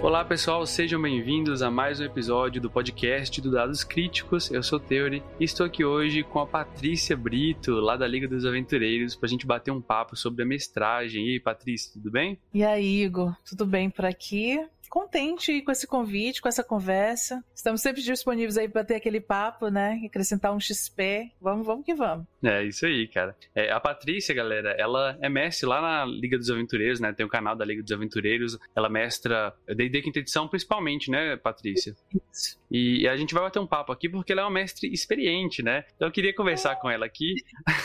Olá pessoal, sejam bem-vindos a mais um episódio do podcast do Dados Críticos. Eu sou o Theory e estou aqui hoje com a Patrícia Brito, lá da Liga dos Aventureiros, para a gente bater um papo sobre a mestragem. E aí, Patrícia, tudo bem? E aí, Igor, tudo bem por aqui? Contente com esse convite, com essa conversa. Estamos sempre disponíveis aí para ter aquele papo, né? Acrescentar um XP. Vamos que vamos. É isso aí, cara. A Patrícia, galera, ela é mestre lá na Liga dos Aventureiros, né? Tem o canal da Liga dos Aventureiros. Ela mestra D&D Quinta Edição principalmente, né, Patrícia? Isso. E a gente vai bater um papo aqui porque ela é uma mestre experiente, né? Então eu queria conversar com ela aqui.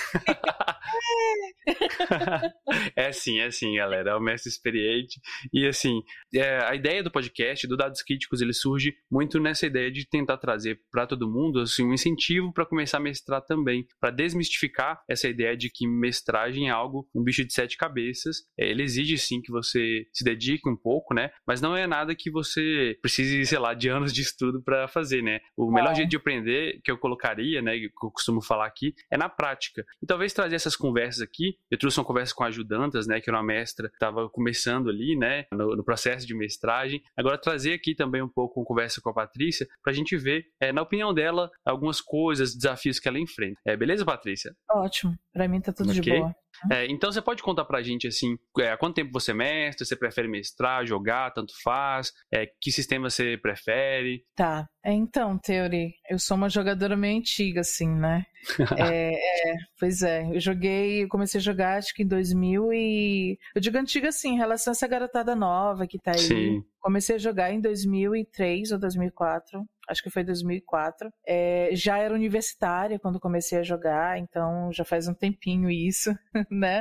É assim, galera. É um mestre experiente. E assim, a ideia do podcast, do Dados Críticos, ele surge muito nessa ideia de tentar trazer para todo mundo assim, um incentivo para começar a mestrar também, para desmistificar essa ideia de que mestragem é algo, um bicho de 7 cabeças. Ele exige sim que você se dedique um pouco, né? Mas não é nada que você precise, sei lá, de anos de estudo para fazer, né? O melhor jeito de aprender, que eu colocaria, né, que eu costumo falar aqui, é na prática. E talvez trazer essas conversas aqui, eu trouxe uma conversa com a Ajudantas, né, que era uma mestra que estava começando ali, né, no processo de mestragem. Agora trazer aqui também um pouco uma conversa com a Patrícia, pra gente ver, na opinião dela, algumas coisas, desafios que ela enfrenta. Beleza, Patrícia? Ótimo, pra mim tá tudo de boa. Então você pode contar pra gente, assim, há quanto tempo você mestra, você prefere mestrar, jogar, tanto faz, que sistema você prefere? Tá, então, Theory, eu sou uma jogadora meio antiga, assim, né? Pois é, eu comecei a jogar acho que em 2000 e... Eu digo antiga assim, em relação a essa garotada nova que tá aí. Sim. Comecei a jogar em 2003 ou 2004, acho que foi 2004. Já era universitária quando comecei a jogar, então já faz um tempinho isso, né?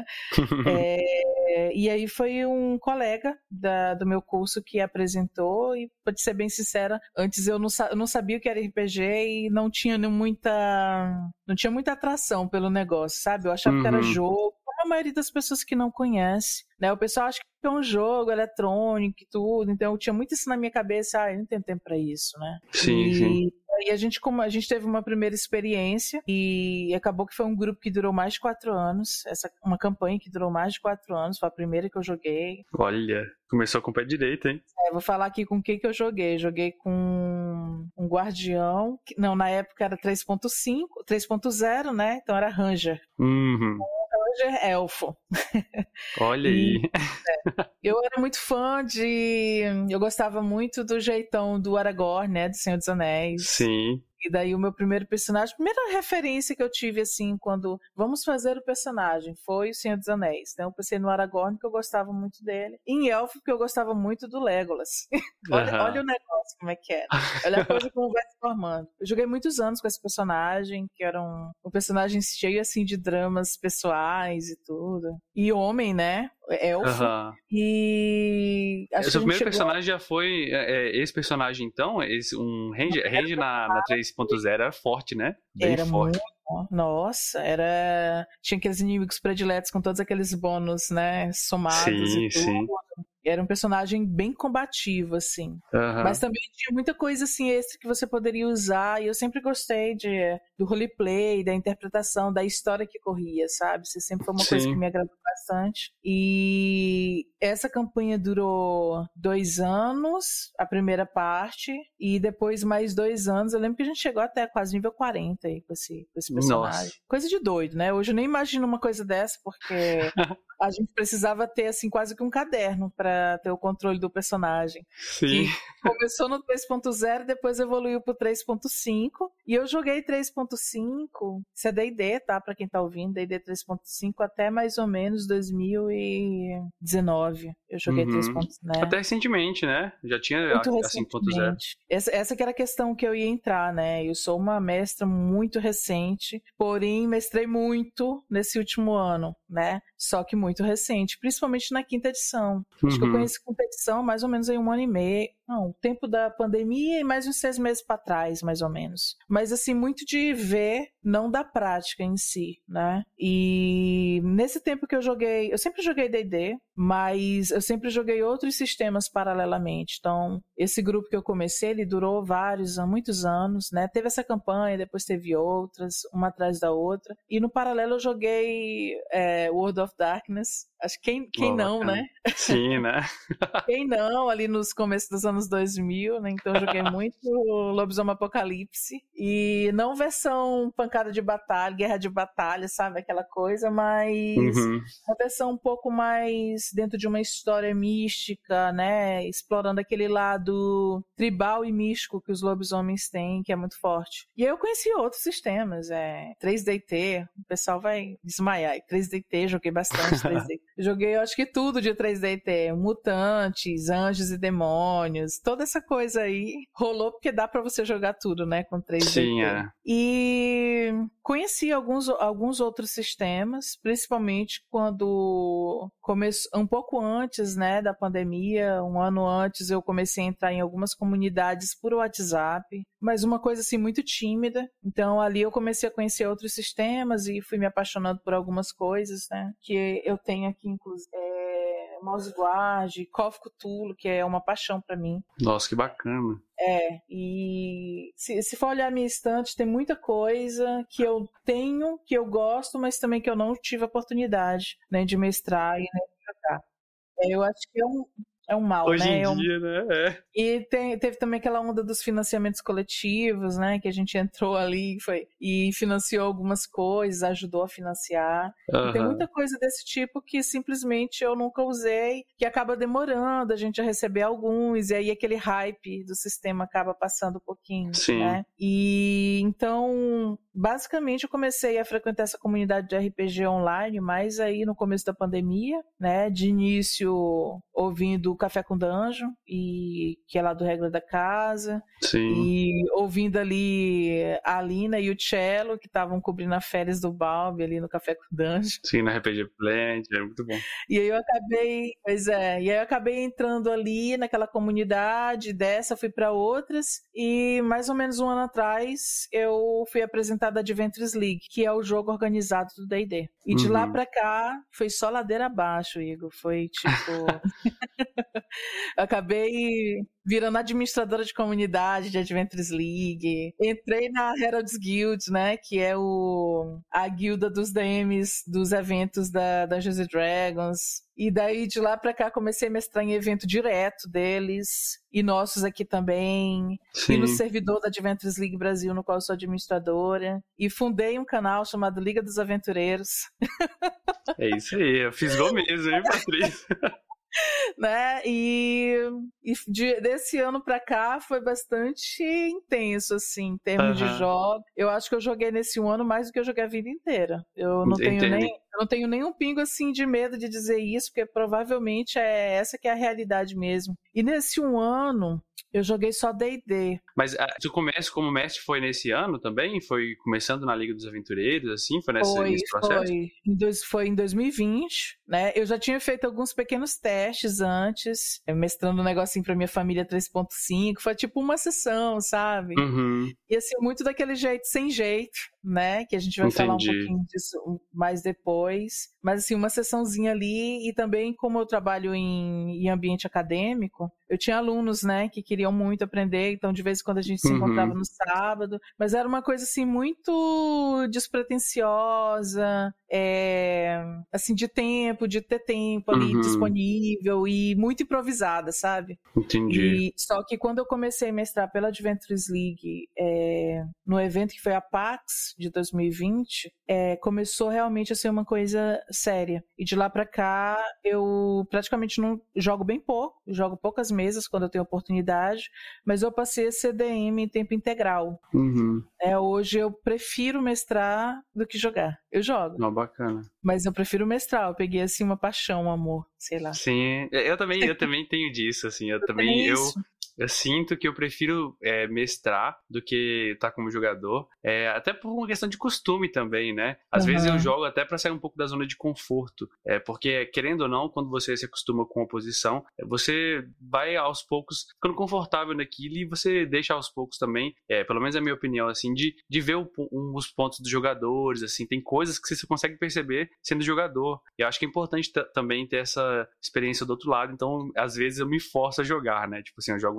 E aí foi um colega do meu curso que apresentou e, pra te ser bem sincera, antes eu não sabia o que era RPG e não tinha muita atração pelo negócio, sabe? Eu achava que era jogo, como a maioria das pessoas que não conhece, né? O pessoal acha que é um jogo eletrônico e tudo, então eu tinha muito isso na minha cabeça, eu não tenho tempo pra isso, né? Sim. E a gente teve uma primeira experiência e acabou que foi um grupo que durou mais de 4 anos, uma campanha que durou mais de 4 anos, foi a primeira que eu joguei. Olha, começou com o pé direito, hein? Vou falar aqui com o que eu joguei. Joguei com um guardião, na época era 3.0, né? Então era Ranger. Ranger elfo. Olha aí. Eu era muito fã eu gostava muito do jeitão do Aragorn, né? Do Senhor dos Anéis. Sim. E daí o meu primeiro personagem, a primeira referência que eu tive, assim, quando vamos fazer o personagem, foi o Senhor dos Anéis. Então eu pensei no Aragorn, que eu gostava muito dele. E em Elfo, porque eu gostava muito do Legolas. Olha o negócio, como é que era. Olha a coisa como vai se formando. Eu joguei muitos anos com esse personagem, que era um personagem cheio, assim, de dramas pessoais e tudo. E homem, né? Elfo. E... O seu primeiro personagem já foi esse personagem, então? Um Ranger na 3.0 era forte, né? Bem era forte. Muito, nossa, tinha aqueles inimigos prediletos com todos aqueles bônus, né? Somados e tudo. Sim. Era um personagem bem combativo, assim. Mas também tinha muita coisa, assim, extra que você poderia usar. E eu sempre gostei do roleplay, da interpretação, da história que corria, sabe? Isso sempre foi uma coisa que me agradou bastante. E essa campanha durou 2 anos, a primeira parte. E depois mais 2 anos. Eu lembro que a gente chegou até quase nível 40 aí com esse personagem. Nossa. Coisa de doido, né? Hoje eu nem imagino uma coisa dessa, porque... A gente precisava ter, assim, quase que um caderno para ter o controle do personagem. Sim. Que começou no 3.0, depois evoluiu pro 3.5. E eu joguei 3.5, isso é D&D, tá? Pra quem tá ouvindo, D&D 3.5 até mais ou menos 2019. Eu joguei 3.0, né? Até recentemente, né? Já tinha a 5.0. Essa que era a questão que eu ia entrar, né? Eu sou uma mestra muito recente, porém mestrei muito nesse último ano, né? Só que muito recente, principalmente na quinta edição. Acho que eu conheci a quinta edição mais ou menos em 1 ano e meio. Não, o tempo da pandemia e mais uns 6 meses para trás, mais ou menos. Mas, assim, muito de ver, não da prática em si, né? E nesse tempo que eu sempre joguei D&D, mas eu sempre joguei outros sistemas paralelamente. Então, esse grupo que eu comecei, ele durou muitos anos, né? Teve essa campanha, depois teve outras, uma atrás da outra. E no paralelo eu joguei World of Darkness, Acho que quem não, bacana. né? Sim, né? Quem não, ali nos começos dos anos 2000, né? Então eu joguei muito Lobisomem Apocalipse. E não versão pancada de batalha, guerra de batalha, sabe? Aquela coisa, mas Uhum. uma versão um pouco mais dentro de uma história mística, né? Explorando aquele lado tribal e místico que os lobisomens têm, que é muito forte. E aí eu conheci outros sistemas, 3DT, o pessoal vai desmaiar. 3DT, joguei bastante 3DT. Joguei, eu acho que tudo de 3DT, mutantes, anjos e demônios, toda essa coisa aí rolou porque dá pra você jogar tudo, né, com 3DT. Sim, é. E conheci alguns outros sistemas, principalmente quando começou, um pouco antes, né, da pandemia, um ano antes eu comecei a entrar em algumas comunidades por WhatsApp, mas uma coisa assim muito tímida. Então ali eu comecei a conhecer outros sistemas e fui me apaixonando por algumas coisas, né, que eu tenho aqui, inclusive. Mouse Guard, Call of Cthulhu, que é uma paixão pra mim. Nossa, que bacana. E se for olhar a minha estante, tem muita coisa que eu tenho, que eu gosto, mas também que eu não tive a oportunidade, né, de mestrar e nem de jogar. Eu acho que é um mal, Hoje né? em dia, né? E teve também aquela onda dos financiamentos coletivos, né? Que a gente entrou ali e financiou algumas coisas, ajudou a financiar. E tem muita coisa desse tipo que simplesmente eu nunca usei, que acaba demorando a gente a receber alguns, e aí aquele hype do sistema acaba passando um pouquinho, Sim. Né? E então, basicamente, eu comecei a frequentar essa comunidade de RPG online, mais aí no começo da pandemia, né? De início, ouvindo o Café com Dungeon, que é lá do Regra da Casa. Sim. E ouvindo ali a Alina e o Cello, que estavam cobrindo as férias do Balbi ali no Café com Dungeon. Sim, na RPG Planet, é muito bom. E aí eu acabei entrando ali naquela comunidade, dessa fui para outras, e mais ou menos um ano atrás eu fui apresentada a Adventures League, que é o jogo organizado do D&D. E de lá pra cá foi só ladeira abaixo, Igor. Foi tipo... Acabei virando administradora de comunidade de Adventures League. Entrei na Herald's Guild, né? Que é a guilda dos DMs dos eventos da Dungeons & Dragons. E daí, de lá pra cá, comecei a mestrar em evento direto deles. E nossos aqui também. Sim. E no servidor da Adventures League Brasil, no qual eu sou administradora. E fundei um canal chamado Liga dos Aventureiros. É isso aí, eu fiz igual mesmo, hein, Patrícia? Né? E desse ano pra cá foi bastante intenso, assim, em termos de jogos. Eu acho que eu joguei nesse um ano mais do que eu joguei a vida inteira. Eu não tenho nenhum pingo, assim, de medo de dizer isso, porque provavelmente é essa que é a realidade mesmo. E nesse um ano, eu joguei só D&D. Mas seu começo como mestre foi nesse ano também? Foi começando na Liga dos Aventureiros, assim? Foi nesse processo? Foi em 2020, né? Eu já tinha feito alguns pequenos testes antes, mestrando um negocinho pra minha família 3.5. Foi tipo uma sessão, sabe? Uhum. E assim, muito daquele jeito, sem jeito, né? Que a gente vai falar um pouquinho disso mais depois. Mas assim, uma sessãozinha ali. E também, como eu trabalho em ambiente acadêmico, eu tinha alunos, né, que queriam muito aprender. Então, de vez em quando a gente se encontrava no sábado. Mas era uma coisa assim, muito despretensiosa, assim, de ter tempo ali disponível e muito improvisada, sabe? Entendi. Só que quando eu comecei a mestrar pela Adventures League, no evento que foi a PAX de 2020, começou realmente a ser uma coisa séria. E de lá pra cá, eu praticamente não jogo bem pouco, jogo poucas mesas quando eu tenho oportunidade, mas eu passei a ser DM em tempo integral. Hoje eu prefiro mestrar do que jogar. Eu jogo. Não, bacana. Mas eu prefiro mestrar. Eu peguei assim uma paixão, um amor, sei lá. Sim, eu também tenho disso, assim. Eu sinto que eu prefiro mestrar do que estar como jogador. Até por uma questão de costume também, né? Às vezes eu jogo até para sair um pouco da zona de conforto. Porque, querendo ou não, quando você se acostuma com a posição, você vai aos poucos ficando confortável naquilo e você deixa aos poucos também, pelo menos é a minha opinião, assim, de ver os pontos dos jogadores, assim. Tem coisas que você consegue perceber sendo jogador. E eu acho que é importante também ter essa experiência do outro lado. Então, às vezes eu me forço a jogar, né? Tipo assim, eu jogo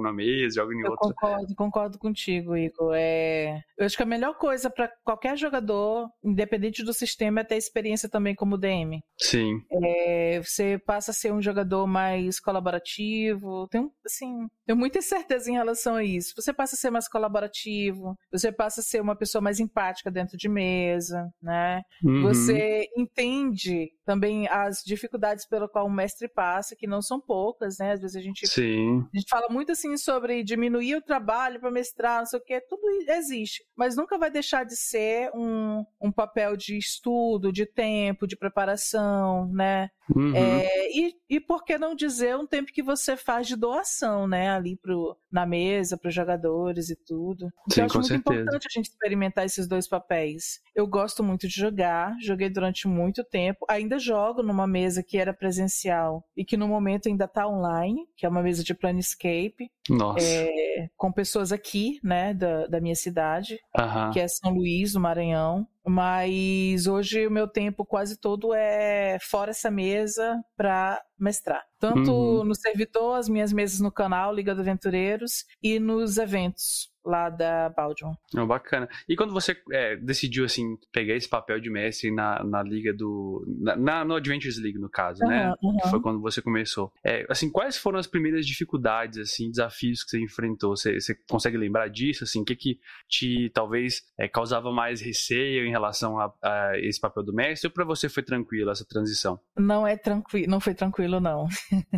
na mesa, jogam em Eu outro. concordo contigo, Igor. Eu acho que a melhor coisa para qualquer jogador, independente do sistema, é ter experiência também como DM. Sim. Você passa a ser um jogador mais colaborativo. Tenho muita certeza em relação a isso. Você passa a ser mais colaborativo, você passa a ser uma pessoa mais empática dentro de mesa, né? Uhum. Você entende também as dificuldades pelo qual o mestre passa, que não são poucas, né? Às vezes a gente fala muito assim sobre diminuir o trabalho para mestrar, não sei o que, tudo existe, mas nunca vai deixar de ser um papel de estudo, de tempo, de preparação, né? Uhum. E por que não dizer um tempo que você faz de doação, né? Ali na mesa, para os jogadores e tudo. Então, Sim, eu acho com muito certeza. importante a gente experimentar esses dois papéis. Eu gosto muito de jogar, joguei durante muito tempo, ainda jogo numa mesa que era presencial e que no momento ainda está online, que é uma mesa de Planescape. Nossa. Com pessoas aqui, né, da minha cidade, que é São Luís, do Maranhão. Mas hoje o meu tempo quase todo é fora essa mesa para mestrar. Tanto no servidor, as minhas mesas no canal, Liga dos Aventureiros, e nos eventos lá da Baldion. Bacana. E quando você decidiu, assim, pegar esse papel de mestre na liga no Adventures League, no caso, né? Que foi quando você começou. Assim, quais foram as primeiras dificuldades, assim, desafios que você enfrentou? Você consegue lembrar disso, assim? O que te, talvez, causava mais receio em relação a esse papel do mestre? Ou pra você foi tranquilo essa transição? Não foi tranquilo, não.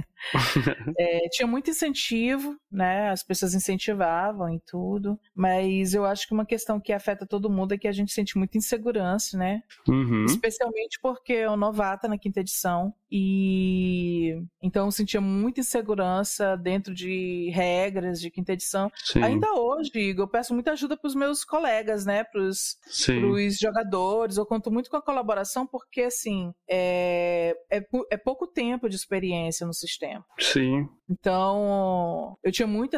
Tinha muito incentivo, né? As pessoas incentivavam e tudo. Mas eu acho que uma questão que afeta todo mundo é que a gente sente muita insegurança, né? Especialmente porque eu novata na quinta edição e então eu sentia muita insegurança dentro de regras de quinta edição. Sim. Ainda hoje, Igor, eu peço muita ajuda para os meus colegas, né? Para os jogadores. Eu conto muito com a colaboração porque, assim, é pouco tempo de experiência no sistema. Sim. Então, eu tinha muito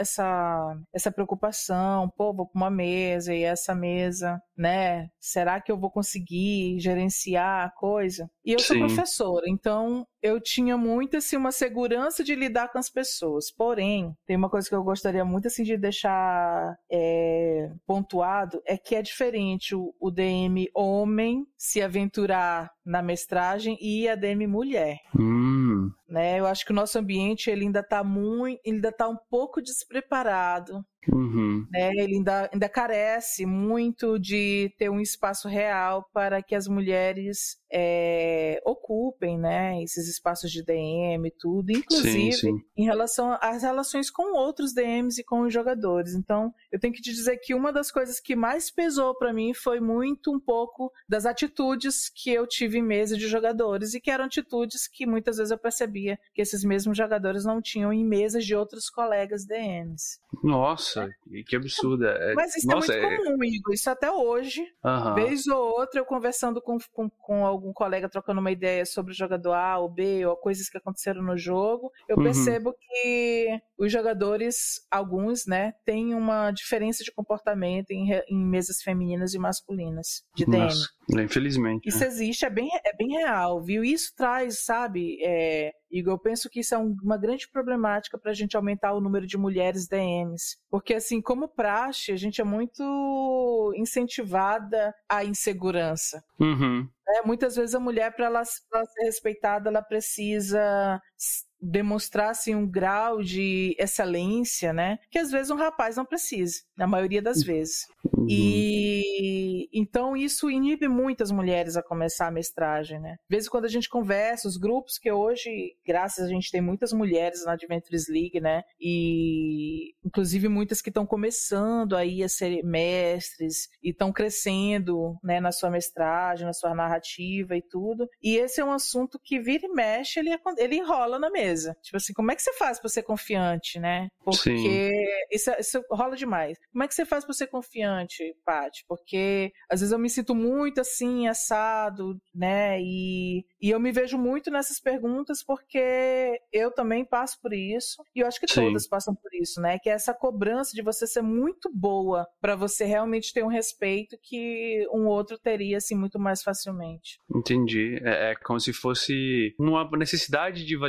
essa preocupação, vou para uma mesa e essa mesa, né? Será que eu vou conseguir gerenciar a coisa? E eu sou professora, então eu tinha muito, assim, uma segurança de lidar com as pessoas. Porém, tem uma coisa que eu gostaria muito, assim, de deixar pontuado, é que é diferente o DM homem se aventurar na mestragem e a DM mulher. Né? Eu acho que o nosso ambiente ele ainda está um pouco despreparado. Né? Ele ainda carece muito de ter um espaço real para que as mulheres ocupem, né, esses espaços de DM e tudo, inclusive em relação às relações com outros DMs e com os jogadores. Então, eu tenho que te dizer que uma das coisas que mais pesou para mim foi muito um pouco das atitudes que eu tive em mesa de jogadores e que eram atitudes que muitas vezes eu percebia que esses mesmos jogadores não tinham em mesas de outros colegas DMs. Nossa, que absurdo. Mas isso é muito comum, Igor. Isso até hoje. Vez ou outra, eu conversando com algum colega, trocando uma ideia sobre o jogador A ou B, ou coisas que aconteceram no jogo, eu percebo que os jogadores, alguns, né, têm uma diferença de comportamento em mesas femininas e masculinas de DM. Nossa, infelizmente. Isso existe, é bem real, viu? Isso traz, sabe, Igor, eu penso que isso é uma grande problemática para a gente aumentar o número de mulheres DMs. Porque, assim, como praxe, a gente é muito incentivada à insegurança. Muitas vezes a mulher, para ela ser respeitada, ela precisa demonstrar assim, um grau de excelência, né? Que às vezes um rapaz não precisa, na maioria das vezes. E então isso inibe muitas mulheres a começar a mestragem, né? De vez em quando a gente conversa, os grupos que hoje, graças a gente tem muitas mulheres na Adventures League, né? E inclusive muitas que estão começando aí a ser mestres e estão crescendo, né, na sua mestragem, na sua narrativa e tudo. E esse é um assunto que vira e mexe, ele enrola na mesa. Tipo assim, como é que você faz para ser confiante, né? Porque isso rola demais. Como é que você faz para ser confiante, Paty? Porque às vezes eu me sinto muito assim, assado, né? E eu me vejo muito nessas perguntas porque eu também passo por isso. E eu acho que todas passam por isso, né? Que é essa cobrança de você ser muito boa para você realmente ter um respeito que um outro teria, assim, muito mais facilmente. Entendi. É como se fosse uma necessidade de validação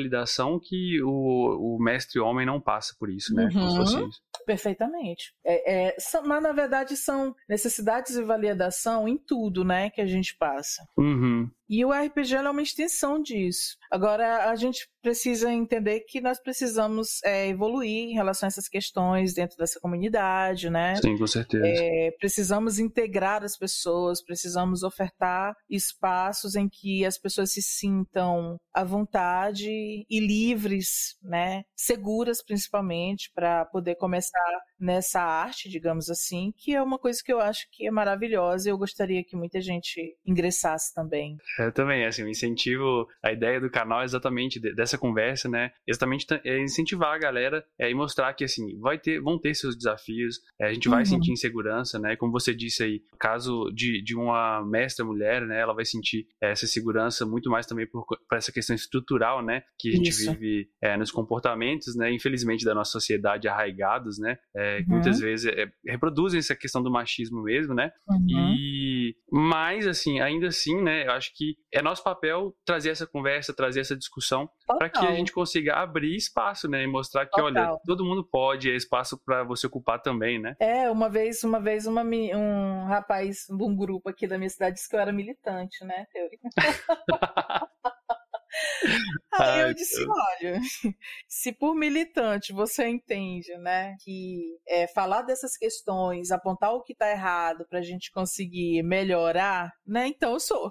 impressão que o mestre homem não passa por isso, né? Como se fosse isso. Perfeitamente. Mas, na verdade, são necessidades e validação em tudo, né, que a gente passa. Uhum. E o RPG é uma extensão disso. Agora, a gente precisa entender que nós precisamos evoluir em relação a essas questões dentro dessa comunidade, né? Sim, com certeza. Precisamos integrar as pessoas, precisamos ofertar espaços em que as pessoas se sintam à vontade e livres, né? Seguras, principalmente, para poder começar nessa arte, digamos assim, que é uma coisa que eu acho que é maravilhosa e eu gostaria que muita gente ingressasse também. Eu também, assim, o incentivo, a ideia do canal é exatamente dessa conversa, né? Exatamente incentivar a galera e mostrar que, assim, vão ter seus desafios, a gente vai sentir insegurança, né? Como você disse aí, no caso de uma mestra mulher, né? Ela vai sentir essa segurança muito mais também por essa questão estrutural, né? Que a gente vive nos comportamentos, né? Infelizmente, da nossa sociedade arraigados, né? Que muitas vezes reproduzem essa questão do machismo mesmo, né? Mas, assim, ainda assim, né? Eu acho que é nosso papel trazer essa conversa, trazer essa discussão para que a gente consiga abrir espaço, né? E mostrar que, olha, todo mundo pode, é espaço para você ocupar também, né? Uma vez um rapaz de um grupo aqui da minha cidade disse que eu era militante, né? Aí eu disse, olha, se por militante você entende, né, que falar dessas questões, apontar o que está errado para a gente conseguir melhorar, né, então eu sou.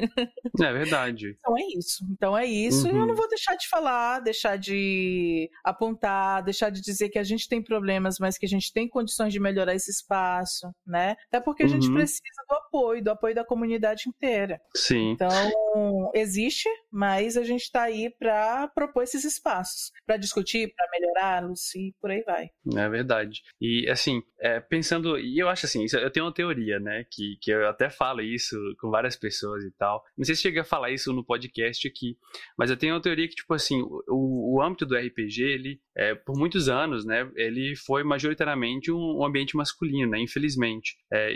É verdade. Então é isso, e eu não vou deixar de falar, deixar de apontar, deixar de dizer que a gente tem problemas, mas que a gente tem condições de melhorar esse espaço, né, até porque a gente precisa do apoio da comunidade inteira. Sim. Então, existe, mas a gente está aí para propor esses espaços, para discutir, para melhorá-los e por aí vai. É verdade. E, assim, pensando... E eu acho assim, eu tenho uma teoria, né? Que eu até falo isso com várias pessoas e tal. Não sei se cheguei a falar isso no podcast aqui, mas eu tenho uma teoria que, tipo assim, o âmbito do RPG, ele, por muitos anos, né? Ele foi majoritariamente um ambiente masculino, né? Infelizmente.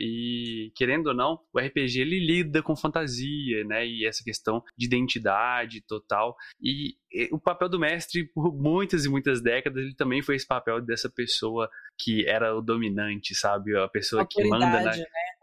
E, querendo ou não, o RPG, ele lida com fantasia, né? E essa questão de identidade total. E o papel do mestre, por muitas e muitas décadas, ele também foi esse papel dessa pessoa que era o dominante, sabe? A pessoa que manda, né?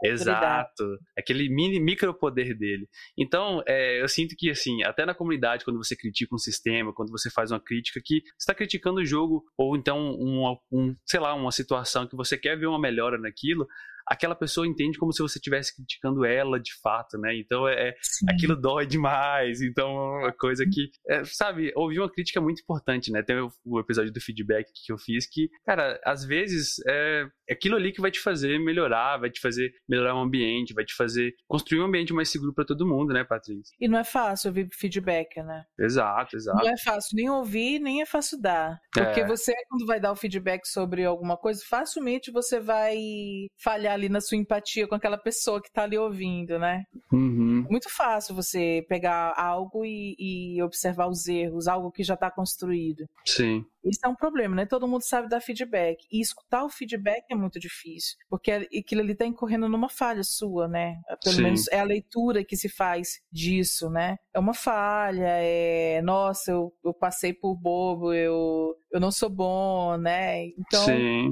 Exato. Aquele micropoder dele. Então, eu sinto que, assim, até na comunidade, quando você critica um sistema, quando você faz uma crítica, que você está criticando o jogo, ou então, sei lá, uma situação que você quer ver uma melhora naquilo, aquela pessoa entende como se você estivesse criticando ela de fato, né? Então, aquilo dói demais. Então, é uma coisa que, sabe, ouvir uma crítica é muito importante, né? Tem o episódio do feedback que eu fiz que, cara, às vezes é aquilo ali que vai te fazer melhorar, vai te fazer melhorar o ambiente, vai te fazer construir um ambiente mais seguro para todo mundo, né, Patrícia? E não é fácil ouvir feedback, né? Exato. Não é fácil nem ouvir, nem é fácil dar. Porque você, quando vai dar o feedback sobre alguma coisa, facilmente você vai falhar ali na sua empatia com aquela pessoa que tá ali ouvindo, né? É muito fácil você pegar algo e observar os erros, algo que já tá construído. Sim. Isso é um problema, né? Todo mundo sabe dar feedback. E escutar o feedback é muito difícil. Porque aquilo ali tá incorrendo numa falha sua, né? Pelo menos é a leitura que se faz disso, né? É uma falha, nossa, eu passei por bobo, eu não sou bom, né? Então,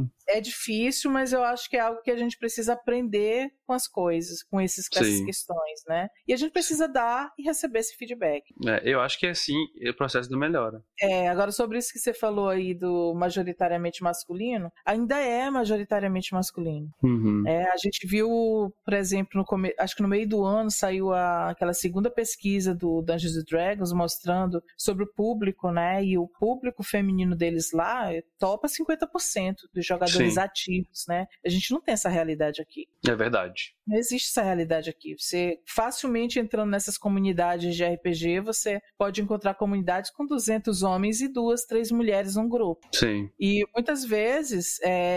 é difícil, mas eu acho que é algo que a gente precisa aprender com as coisas, com essas questões, né? E a gente precisa dar e receber esse feedback. Eu acho que é assim o processo do melhora. Agora, sobre isso que você falou aí do majoritariamente masculino, ainda é majoritariamente masculino. A gente viu, por exemplo, acho que no meio do ano saiu aquela segunda pesquisa do Dungeons & Dragons mostrando sobre o público, né? E o público feminino deles lá topa 50% dos jogadores ativos, né? A gente não tem essa realidade aqui. É verdade. Não existe essa realidade aqui. Você facilmente entrando nessas comunidades de RPG, você pode encontrar comunidades com 200 homens e 2, 3 mulheres num grupo. Sim. E muitas vezes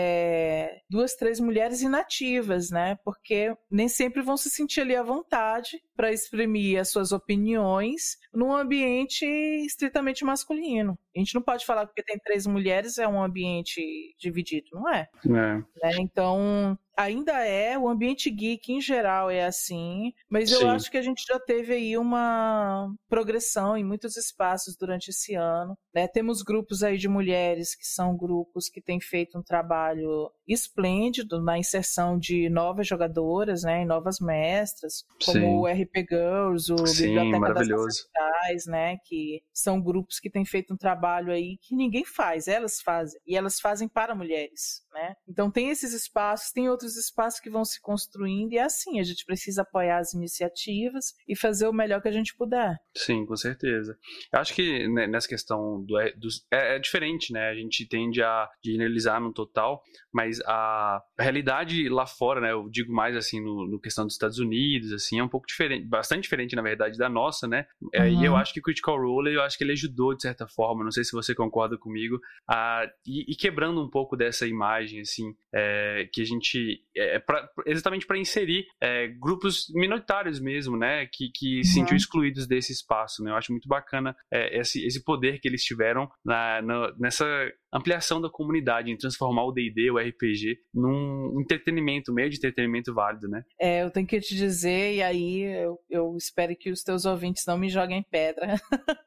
2, 3 mulheres inativas, né? Porque nem sempre vão se sentir ali à vontade para exprimir as suas opiniões num ambiente estritamente masculino. A gente não pode falar que porque tem 3 mulheres é um ambiente dividido, não é? Né? Então, ainda o ambiente geek que em geral é assim, mas eu Sim. acho que a gente já teve aí uma progressão em muitos espaços durante esse ano, né? Temos grupos aí de mulheres que são grupos que têm feito um trabalho esplêndido na inserção de novas jogadoras, né, e novas mestras, como Sim. o RP Girls, o Sim, Biblioteca das maravilhoso. Ancestrais, né, que são grupos que têm feito um trabalho aí que ninguém faz, elas fazem, e elas fazem para mulheres, né? Então tem esses espaços, tem outros espaços que vão se construindo, e é assim, a gente precisa apoiar as iniciativas e fazer o melhor que a gente puder. Sim, com certeza. Eu acho que né, nessa questão é diferente, né? A gente tende a generalizar no total, mas a realidade lá fora, né? Eu digo mais assim no questão dos Estados Unidos, assim, é um pouco diferente, bastante diferente na verdade da nossa, né? E eu acho que o Critical Role, eu acho que ele ajudou de certa forma, não sei se você concorda comigo, e quebrando um pouco dessa imagem, assim, que a gente exatamente para inserir grupos minoritários mesmo, né? Que se sentiam excluídos desse espaço, né? Eu acho muito bacana esse poder que eles tiveram nessa ampliação da comunidade, em transformar o D&D, o RPG, num entretenimento, meio de entretenimento válido, né? Eu tenho que te dizer, e aí eu espero que os teus ouvintes não me joguem pedra.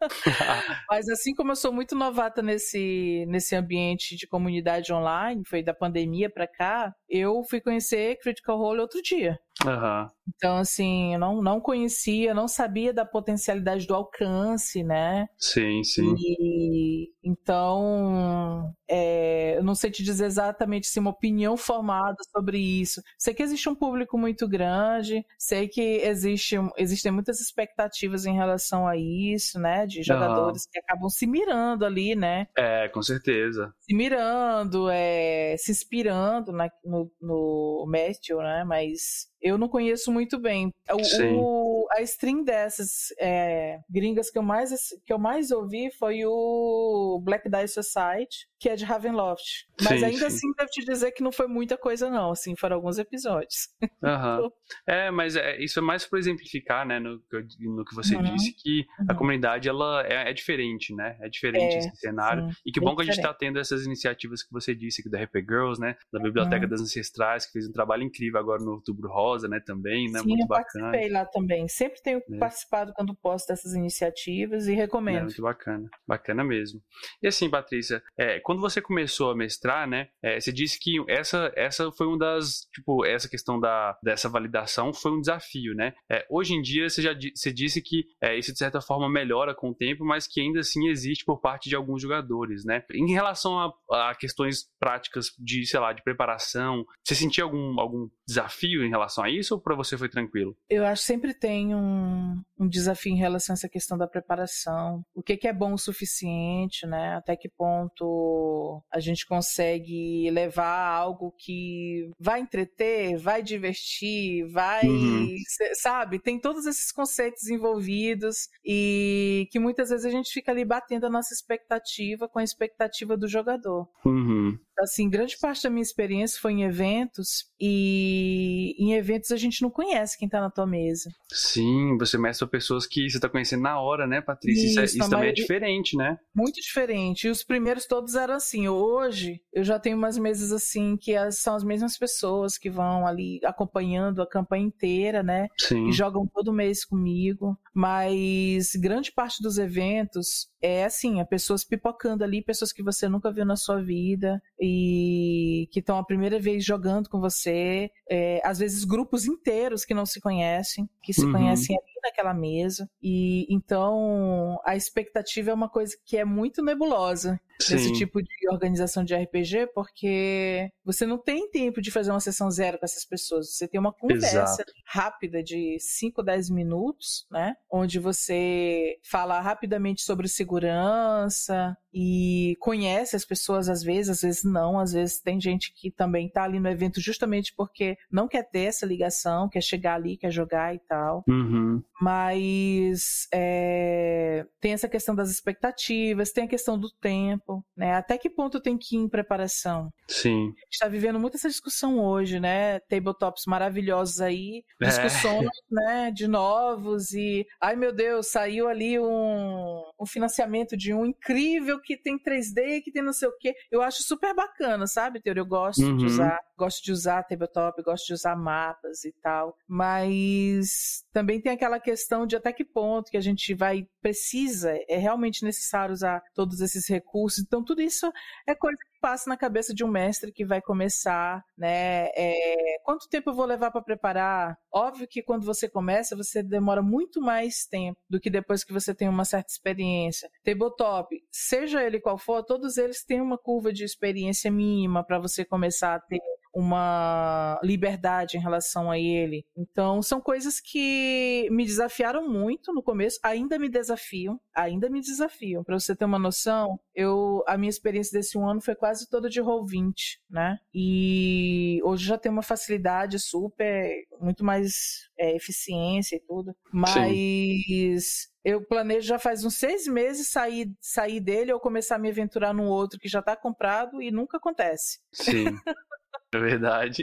Mas assim como eu sou muito novata nesse ambiente de comunidade online, foi da pandemia pra cá, eu fui conhecer Critical Role outro dia. Uhum. Então, assim, eu não conhecia, não sabia da potencialidade do alcance, né? Sim, sim. E então, eu não sei te dizer exatamente se uma opinião formada sobre isso. Sei que existe um público muito grande, sei que existem muitas expectativas em relação a isso, né? De jogadores que acabam se mirando ali, né? Com certeza. Se mirando, se inspirando no Matthew, né? Mas eu não conheço muito bem. A stream dessas gringas que eu mais ouvi foi o Black Dice Society, que é de Ravenloft. Mas ainda assim, devo te dizer que não foi muita coisa, não. Assim, foram alguns episódios. Uhum. Mas isso é mais para exemplificar, né, no que você disse, que a comunidade ela é diferente, né? É diferente esse cenário. Sim, e que bom que a gente está tendo essas iniciativas que você disse aqui da RP Girls, né? Da Biblioteca das Ancestrais, que fez um trabalho incrível agora no Outubro Rosa, né? Também, né? Sim, muito eu bacana. Participei lá também. Sempre tenho participado quando posso dessas iniciativas e recomendo. Muito bacana. Bacana mesmo. E assim, Patrícia, quando você começou a mestrar, né? Você disse que essa foi uma das, tipo, essa questão dessa validação foi um desafio, né? Hoje em dia, você disse que isso de certa forma melhora com o tempo, mas que ainda assim existe por parte de alguns jogadores, né? Em relação a questões práticas de, sei lá, de preparação, você sentia algum desafio em relação a isso ou para você foi tranquilo? Eu acho que sempre tem um desafio em relação a essa questão da preparação. O que é bom o suficiente, né? Até que ponto a gente consegue levar algo que vai entreter, vai divertir, sabe? Tem todos esses conceitos envolvidos e que muitas vezes a gente fica ali batendo a nossa expectativa com a expectativa do jogador. Assim, grande parte da minha experiência foi em eventos e em eventos a gente não conhece quem tá na tua mesa. Sim, você mestra pessoas que você tá conhecendo na hora, né, Patrícia? Isso também é diferente, né? Muito diferente. E os primeiros todos eram assim. Hoje, eu já tenho umas mesas assim que são as mesmas pessoas que vão ali acompanhando a campanha inteira, né? Sim. E jogam todo mês comigo. Mas grande parte dos eventos é assim, pessoas pipocando ali, pessoas que você nunca viu na sua vida e que estão a primeira vez jogando com você. Às vezes grupos inteiros que não se conhecem, que se conhecem ali naquela mesa. E então a expectativa é uma coisa que é muito nebulosa. Desse tipo de organização de RPG, porque você não tem tempo de fazer uma sessão zero com essas pessoas. Você tem uma conversa rápida de 5, 10 minutos, né? Onde você fala rapidamente sobre segurança e conhece as pessoas às vezes não. Às vezes tem gente que também tá ali no evento justamente porque não quer ter essa ligação, quer chegar ali, quer jogar e tal. Mas tem essa questão das expectativas, tem a questão do tempo, né? Até que ponto tem que ir em preparação? Sim. A gente está vivendo muito essa discussão hoje, né? Tabletops maravilhosos aí, discussões, né, de novos e, ai meu Deus, saiu ali um um financiamento de um incrível que tem 3D, que tem não sei o quê. Eu acho super bacana, sabe, Teor? Eu gosto de usar. Gosto de usar tabletop, gosto de usar mapas e tal. Mas também tem aquela questão de até que ponto que a gente precisa, é realmente necessário usar todos esses recursos. Então, tudo isso é coisa que passa na cabeça de um mestre que vai começar, né? Quanto tempo eu vou levar para preparar? Óbvio que quando você começa, você demora muito mais tempo do que depois que você tem uma certa experiência. Tabletop, seja ele qual for, todos eles têm uma curva de experiência mínima para você começar a ter uma liberdade em relação a ele. Então, são coisas que me desafiaram muito no começo, ainda me desafiam. Para você ter uma noção, a minha experiência desse um ano foi quase toda de Roll20, né? E hoje já tem uma facilidade super, muito mais eficiência e tudo. Mas eu planejo já faz uns 6 meses sair dele ou começar a me aventurar num outro que já está comprado e nunca acontece. Sim. É verdade.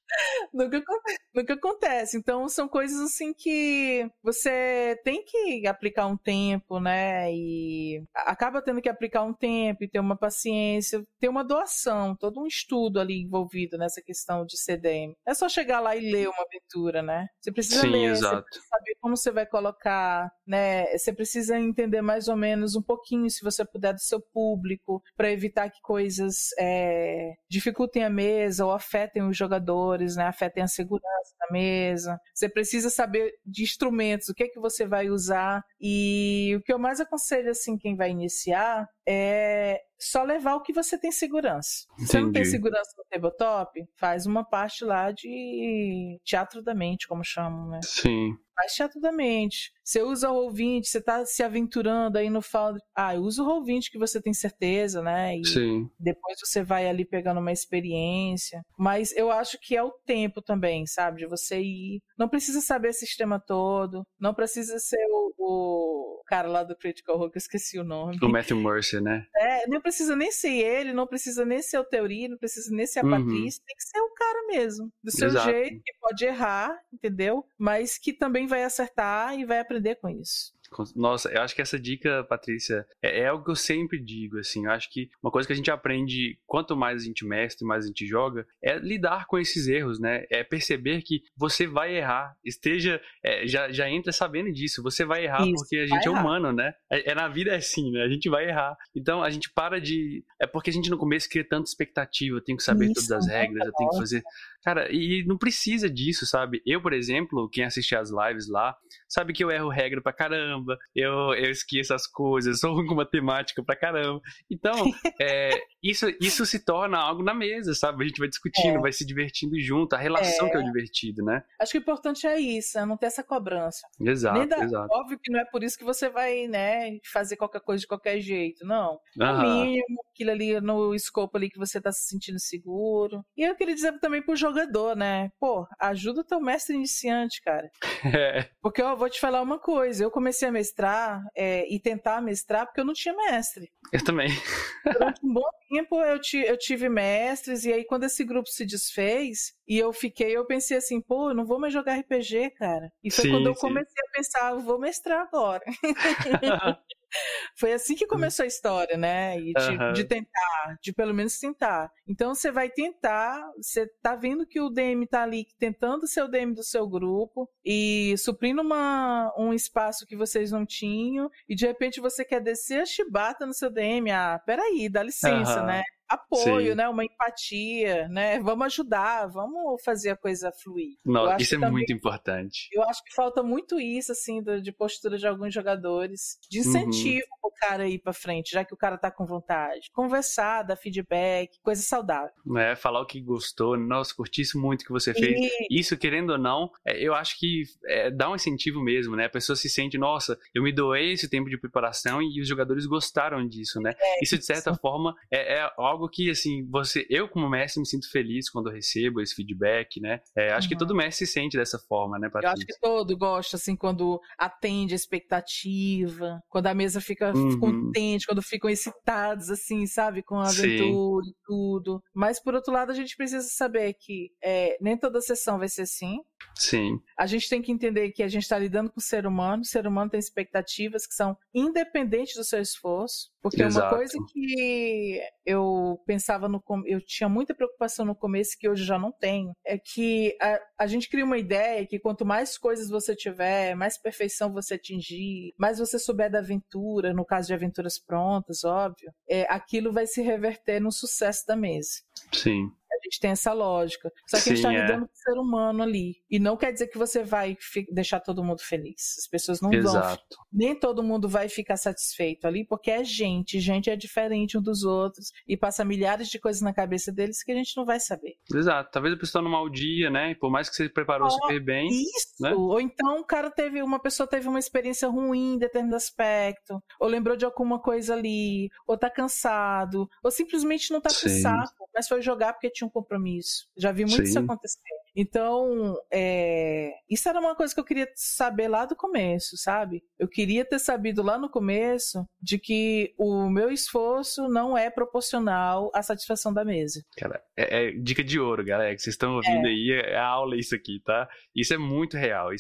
Nunca acontece. Então, são coisas assim que você tem que aplicar um tempo, né? E acaba tendo que aplicar um tempo e ter uma paciência, ter uma doação, todo um estudo ali envolvido nessa questão de CDM. É só chegar lá e ler uma aventura, né? Você precisa ler, exato. você precisa saber como você vai colocar, né? Você precisa entender mais ou menos um pouquinho, se você puder, do seu público, para evitar que coisas dificultem a mesa ou afetem os jogadores, né? Afetem a segurança da mesa. Você precisa saber de instrumentos, o que é que você vai usar. E o que eu mais aconselho, assim, quem vai iniciar é só levar o que você tem segurança. Se você não tem segurança no tabletop, faz uma parte lá de teatro da mente, como chamam, né? Sim. Faz teatro da mente. Você usa o Roll20, você tá se aventurando aí no Foundry. Usa o Roll20 que você tem certeza, né? E sim. Depois você vai ali pegando uma experiência. Mas eu acho que é o tempo também, sabe? De você ir. Não precisa saber o sistema todo. Não precisa ser o cara lá do Critical Role, que eu esqueci o nome. O Matthew Mercer, né? Não precisa nem ser ele, não precisa nem ser o Teori, não precisa nem ser a Patrícia. Tem que ser o cara mesmo. Do seu jeito, que pode errar, entendeu? Mas que também vai acertar e vai aprender com isso. Nossa, eu acho que essa dica, Patrícia, é algo que eu sempre digo, assim, eu acho que uma coisa que a gente aprende, quanto mais a gente mestre, mais a gente joga, é lidar com esses erros, né, é perceber que você vai errar, já entra sabendo disso, você vai errar porque a gente é humano, né, na vida é assim, né, a gente vai errar, então a gente é porque a gente no começo cria tanta expectativa, eu tenho que saber todas as regras, eu tenho que fazer, cara, e não precisa disso, sabe, eu, por exemplo, quem assiste as lives lá, sabe que eu erro regra pra caramba, eu esqueço as coisas, sou ruim com matemática pra caramba. Então, isso se torna algo na mesa, sabe? A gente vai discutindo, vai se divertindo junto, a relação que é o divertido, né? Acho que o importante é isso, é não ter essa cobrança. Exato. Óbvio que não é por isso que você vai, né, fazer qualquer coisa de qualquer jeito, não. No mínimo, aquilo ali no escopo ali que você tá se sentindo seguro. E eu queria dizer também pro jogador, né? Pô, ajuda o teu mestre iniciante, cara. Porque eu vou te falar uma coisa, eu comecei a mestrar e tentar mestrar porque eu não tinha mestre. Eu também. Durante um bom tempo eu tive mestres, e aí quando esse grupo se desfez e eu pensei assim, pô, eu não vou mais jogar RPG, cara. E foi quando eu comecei a pensar, eu vou mestrar agora. Foi assim que começou a história, né? E de tentar, de pelo menos tentar. Então você vai tentar, você tá vendo que o DM tá ali tentando ser o DM do seu grupo e suprindo um espaço que vocês não tinham, e de repente você quer descer a chibata no seu DM. Peraí, dá licença, né? Apoio, né? Uma empatia, né? Vamos ajudar, vamos fazer a coisa fluir. Nossa, isso é muito importante. Eu acho que falta muito isso, assim, de postura de alguns jogadores, de incentivo pro cara ir pra frente, já que o cara tá com vontade. Conversar, dar feedback, coisa saudável. Falar o que gostou, nossa, curti isso muito que você fez. Isso, querendo ou não, eu acho que dá um incentivo mesmo, né? A pessoa se sente, nossa, eu me doei esse tempo de preparação e os jogadores gostaram disso, né? Isso, de certa forma, é algo que, assim, eu como mestre me sinto feliz quando eu recebo esse feedback, né? Acho que todo mestre se sente dessa forma, né, Patrícia? Eu acho que todo gosta, assim, quando atende a expectativa, quando a mesa fica contente, quando ficam excitados, assim, sabe? Com a aventura e tudo. Mas, por outro lado, a gente precisa saber que nem toda sessão vai ser assim. Sim. A gente tem que entender que a gente está lidando com o ser humano tem expectativas que são independentes do seu esforço, porque Exato. uma coisa que eu pensava eu tinha muita preocupação no começo, que hoje já não tenho, é que a gente cria uma ideia que quanto mais coisas você tiver, mais perfeição você atingir, mais você souber da aventura, no caso de aventuras prontas, óbvio, aquilo vai se reverter no sucesso da mesa. Sim. A gente tem essa lógica. Só que a gente está lidando com o ser humano ali. E não quer dizer que você vai deixar todo mundo feliz. As pessoas não vão. Nem todo mundo vai ficar satisfeito ali, porque é gente. Gente é diferente um dos outros. E passa milhares de coisas na cabeça deles que a gente não vai saber. Exato. Talvez a pessoa no mau dia, né? Por mais que você preparou super bem. Isso. Né? Ou então uma pessoa teve uma experiência ruim em determinado aspecto. Ou lembrou de alguma coisa ali. Ou tá cansado. Ou simplesmente não tá com saco. Mas foi jogar porque tinha um compromisso. Já vi muito isso acontecer. Então, isso era uma coisa que eu queria saber lá do começo, sabe? Eu queria ter sabido lá no começo de que o meu esforço não é proporcional à satisfação da mesa. Cara, é dica de ouro, galera, que vocês estão ouvindo aí, é aula isso aqui, tá? Isso é muito real,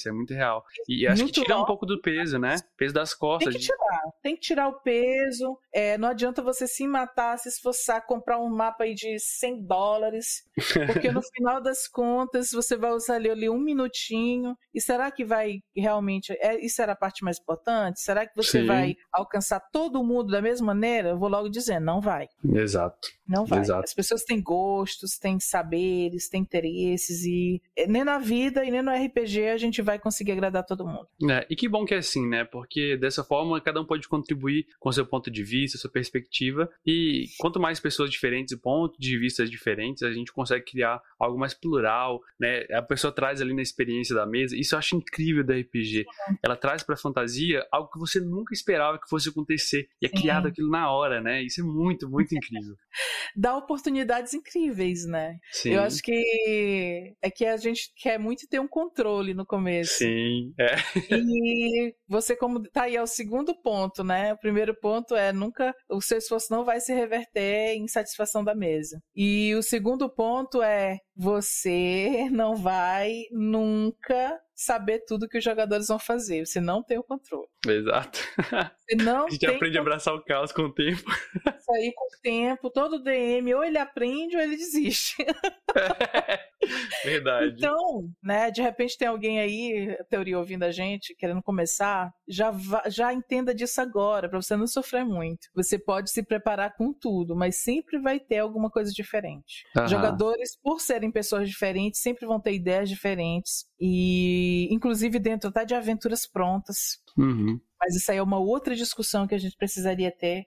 E acho que tira um pouco do peso, né? Peso das costas. Tem que tirar o peso. Não adianta você se matar, se esforçar, comprar um mapa aí de $100, porque no final das contas você vai usar ali 1 minutinho. E será que vai realmente... isso era a parte mais importante? Será que você vai alcançar todo mundo da mesma maneira? Eu vou logo dizendo, não vai. Exato. Não vai. Exato. As pessoas têm gostos, têm saberes, têm interesses, e nem na vida e nem no RPG a gente vai conseguir agradar todo mundo. E que bom que é assim, né? Porque dessa forma cada um pode contribuir com seu ponto de vista, sua perspectiva, e quanto mais pessoas diferentes e pontos de vista diferentes, a gente consegue criar algo mais plural, né? A pessoa traz ali na experiência da mesa, isso eu acho incrível da RPG. Ela traz pra fantasia algo que você nunca esperava que fosse acontecer, e é criado aquilo na hora, né? Isso é muito, muito incrível. Dá oportunidades incríveis, né? Sim. Eu acho que a gente quer muito ter um controle no começo. Sim, E você, como tá aí, é o segundo ponto, né? O primeiro ponto é o seu esforço não vai se reverter em satisfação da mesa. E o segundo ponto é você não vai nunca saber tudo que os jogadores vão fazer. Você não tem o controle. Exato. Você não a gente aprende a abraçar o caos com o tempo. Isso aí com o tempo. Todo DM, ou ele aprende ou ele desiste. Verdade. Então, né, de repente tem alguém aí, a teoria, ouvindo a gente, querendo começar, já entenda disso agora, pra você não sofrer muito. Você pode se preparar com tudo, mas sempre vai ter alguma coisa diferente. Jogadores, por serem pessoas diferentes, sempre vão ter ideias diferentes, e inclusive dentro até de aventuras prontas. Mas isso aí é uma outra discussão que a gente precisaria ter.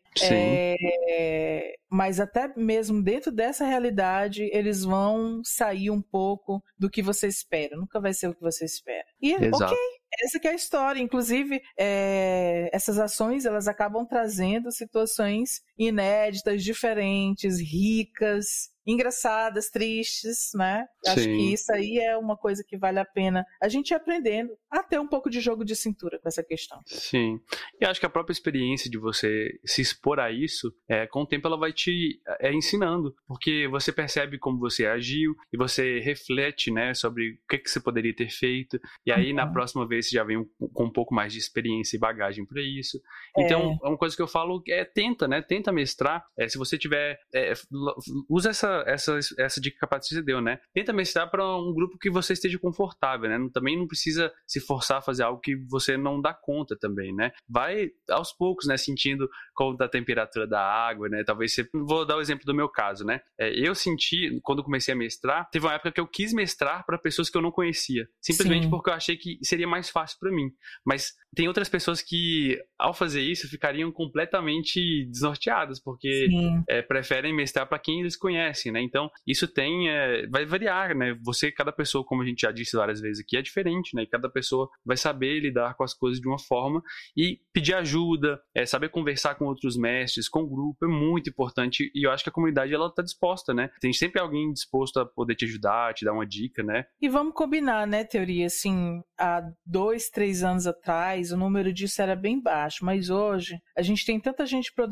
Mas até mesmo dentro dessa realidade, eles vão sair um pouco do que você espera. Nunca vai ser o que você espera. E ok, essa que é a história. Inclusive, essas ações, elas acabam trazendo situações inéditas, diferentes, ricas, engraçadas, tristes, né? Acho que isso aí é uma coisa que vale a pena a gente ir aprendendo a ter um pouco de jogo de cintura com essa questão. Sim. E acho que a própria experiência de você se expor a isso, com o tempo ela vai te ensinando, porque você percebe como você agiu e você reflete, né, sobre o que você poderia ter feito, e aí na próxima vez você já vem com um pouco mais de experiência e bagagem para isso. Então, uma coisa que eu falo tenta, né? Tenta mestrar. Se você tiver... usa essa dica que a Patrícia deu, né? Tenta mestrar para um grupo que você esteja confortável, né? Também não precisa se forçar a fazer algo que você não dá conta também, né? Vai aos poucos, né? Sentindo como da temperatura da água, né? Talvez vou dar o exemplo do meu caso, né? Eu senti, quando comecei a mestrar, teve uma época que eu quis mestrar para pessoas que eu não conhecia, simplesmente porque eu achei que seria mais fácil para mim. Mas tem outras pessoas que, ao fazer isso, ficariam completamente desnorteadas, porque preferem mestrar para quem eles conhecem, né? Então, isso vai variar, né? Cada pessoa, como a gente já disse várias vezes aqui, é diferente, né? E cada pessoa vai saber lidar com as coisas de uma forma e pedir ajuda, saber conversar com outros mestres, com o grupo, é muito importante, e eu acho que a comunidade, ela tá disposta, né? Tem sempre alguém disposto a poder te ajudar, te dar uma dica, né? E vamos combinar, né, teoria, assim, há 2, 3 anos atrás, o número disso era bem baixo, mas hoje a gente tem tanta gente produzindo conteúdo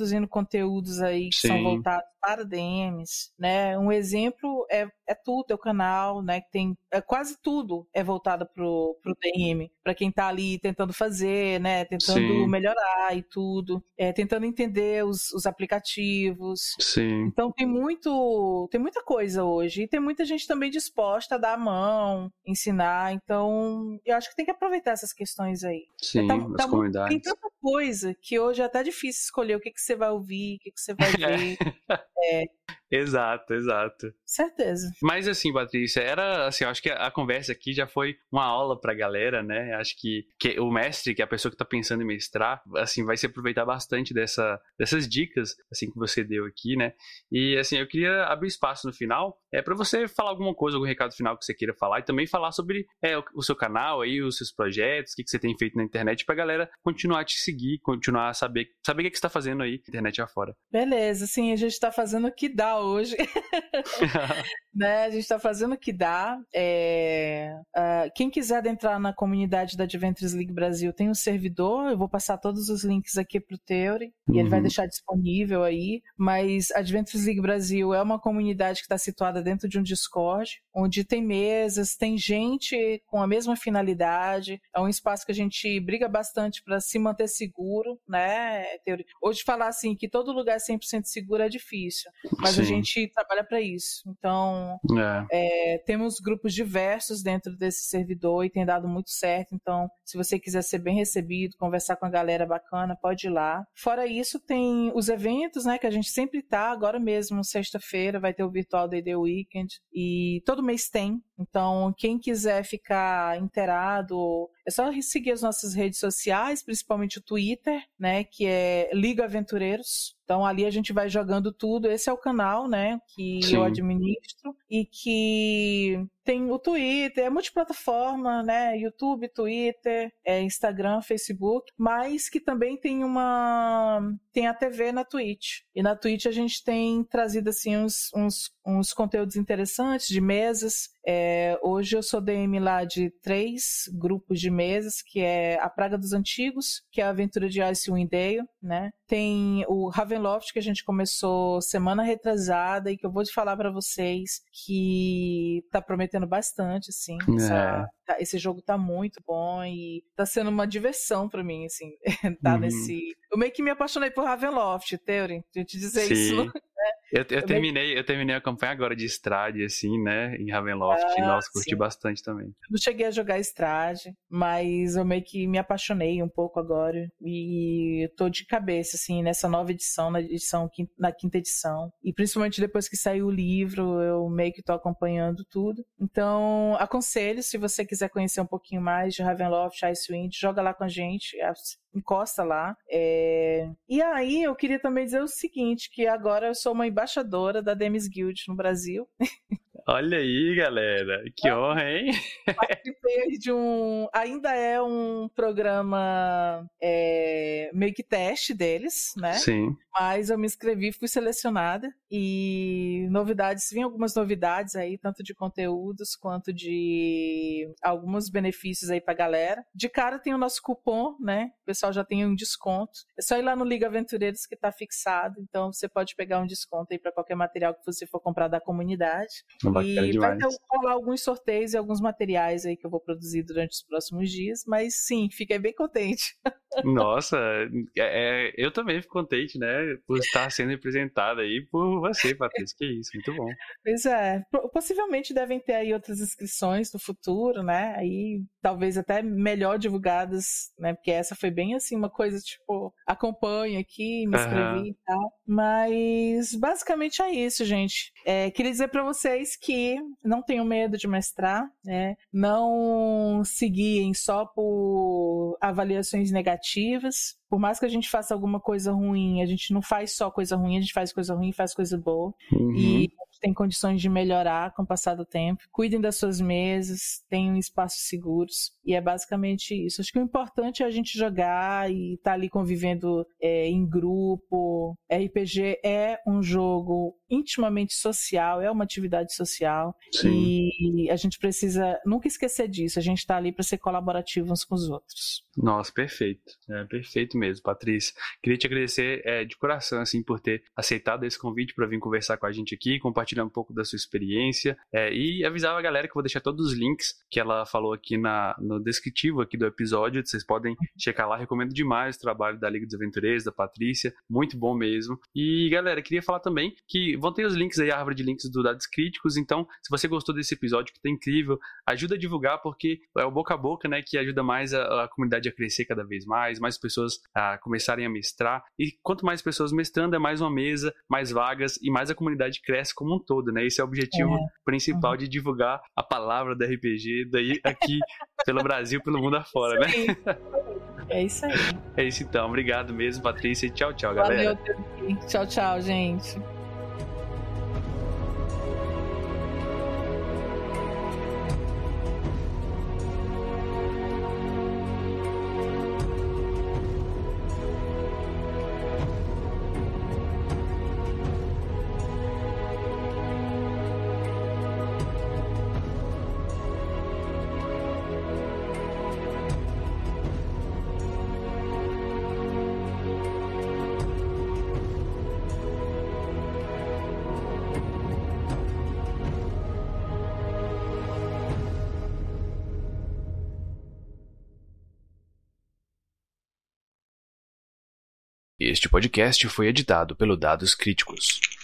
conteúdos aí que são voltados para DMs, né? Um exemplo é tu, teu canal, né? Que tem quase tudo é voltado pro DM, para quem tá ali tentando fazer, né? Tentando melhorar e tudo, tentando entender os aplicativos. Sim. Então tem muita coisa hoje e tem muita gente também disposta a dar a mão, ensinar. Então eu acho que tem que aproveitar essas questões aí. Sim, as comunidades. Tem tanta coisa que hoje é até difícil escolher o que você vai ouvir, o que você vai ver. Exato. Certeza. Mas assim, Patrícia, era assim, eu acho que a conversa aqui já foi uma aula pra galera, né? Acho que o mestre, que é a pessoa que tá pensando em mestrar, assim, vai se aproveitar bastante dessas dicas, assim, que você deu aqui, né? E assim, eu queria abrir espaço no final, pra você falar alguma coisa, algum recado final que você queira falar, e também falar sobre o seu canal aí, os seus projetos, o que você tem feito na internet, pra galera continuar a te seguir, continuar a saber o que você tá fazendo aí na internet afora. Beleza, sim, a gente tá fazendo o que dá hoje. Né? A gente está fazendo o que dá. Quem quiser adentrar na comunidade da Adventures League Brasil tem um servidor, eu vou passar todos os links aqui pro Theory e ele vai deixar disponível aí, mas a Adventures League Brasil é uma comunidade que está situada dentro de um Discord, onde tem mesas, tem gente com a mesma finalidade, é um espaço que a gente briga bastante para se manter seguro, né, Theory? Hoje falar assim que todo lugar é 100% seguro é difícil, mas a gente trabalha para isso. Então, temos grupos diversos dentro desse servidor e tem dado muito certo. Então, se você quiser ser bem recebido, conversar com a galera bacana, pode ir lá. Fora isso, tem os eventos, né, que a gente sempre tá. Agora mesmo, sexta-feira, vai ter o Virtual D&D Weekend e todo mês tem. Então, quem quiser ficar inteirado, é só seguir as nossas redes sociais, principalmente o Twitter, né, que é Liga Aventureiros. Então, ali a gente vai jogando tudo. Esse é o canal, né, que eu administro e que tem o Twitter, é multiplataforma, né, YouTube, Twitter, Instagram, Facebook, mas que também tem a TV na Twitch. E na Twitch a gente tem trazido, assim, uns conteúdos interessantes de mesas. Hoje eu sou DM lá de 3 grupos de mesas, que é a Praga dos Antigos, que é a aventura de Icewind Dale, né? Tem o Ravenloft, que a gente começou semana retrasada e que eu vou te falar para vocês que tá prometendo bastante, assim. Esse jogo tá muito bom e tá sendo uma diversão para mim, assim, tá nesse... Eu meio que me apaixonei por Ravenloft, Theory, de te dizer isso, não... Eu terminei a campanha agora de Strade, assim, né, em Ravenloft. Nossa, curti bastante também. Eu não cheguei a jogar Strade, mas eu meio que me apaixonei um pouco agora e tô de cabeça, assim, nessa nova edição, na quinta edição. E principalmente depois que saiu o livro, eu meio que tô acompanhando tudo. Então, aconselho, se você quiser conhecer um pouquinho mais de Ravenloft, Icewind, joga lá com a gente, encosta lá. E aí, eu queria também dizer o seguinte, que agora eu sou uma embaixadora da Demis Guild no Brasil. Olha aí, galera. Que honra, hein? Participei de ainda é um programa meio que teste deles, né? Sim. Mas eu me inscrevi, fui selecionada e vinham algumas novidades aí, tanto de conteúdos quanto de alguns benefícios aí pra galera. De cara tem o nosso cupom, né? O pessoal já tem um desconto. É só ir lá no Liga Aventureiros que tá fixado, então você pode pegar um desconto aí pra qualquer material que você for comprar da comunidade. E vai rolar alguns sorteios e alguns materiais aí que eu vou produzir durante os próximos dias, mas sim, fiquei bem contente. Nossa, eu também fico contente, né, por estar sendo representada aí por você, Patrícia, que isso, muito bom. Pois é, possivelmente devem ter aí outras inscrições no futuro, né, aí talvez até melhor divulgadas, né, porque essa foi bem assim, uma coisa tipo, acompanho aqui, me inscrevi e tal, mas basicamente é isso, gente. Queria dizer pra vocês que não tenham medo de mestrar, né, não se guiem só por avaliações negativas. Por mais que a gente faça alguma coisa ruim, a gente não faz só coisa ruim, a gente faz coisa ruim e faz coisa boa. E a gente tem condições de melhorar com o passar do tempo. Cuidem das suas mesas, tenham espaços seguros. E é basicamente isso. Acho que o importante é a gente jogar e estar ali convivendo em grupo. RPG é um jogo intimamente social, é uma atividade social. Sim. E a gente precisa nunca esquecer disso. A gente está ali para ser colaborativo uns com os outros. Nossa, perfeito. Perfeito mesmo, Patrícia. Queria te agradecer de coração, assim, por ter aceitado esse convite para vir conversar com a gente aqui, compartilhar um pouco da sua experiência, e avisar a galera que eu vou deixar todos os links que ela falou aqui no descritivo aqui do episódio. Vocês podem checar lá. Recomendo demais o trabalho da Liga dos Aventureiros, da Patrícia. Muito bom mesmo. E, galera, queria falar também que vão ter os links aí, a árvore de links do Dados Críticos. Então, se você gostou desse episódio, que tá incrível, ajuda a divulgar, porque é o boca a boca, né, que ajuda mais a comunidade a crescer cada vez mais pessoas a começarem a mestrar, e quanto mais pessoas mestrando, é mais uma mesa, mais vagas, e mais a comunidade cresce como um todo, né? Esse é o objetivo principal de divulgar a palavra do RPG daí aqui pelo Brasil, pelo mundo afora, né? É isso aí. É isso então, obrigado mesmo, Patrícia, e tchau, galera. Valeu, tchau, gente. Este podcast foi editado pelo Dados Críticos.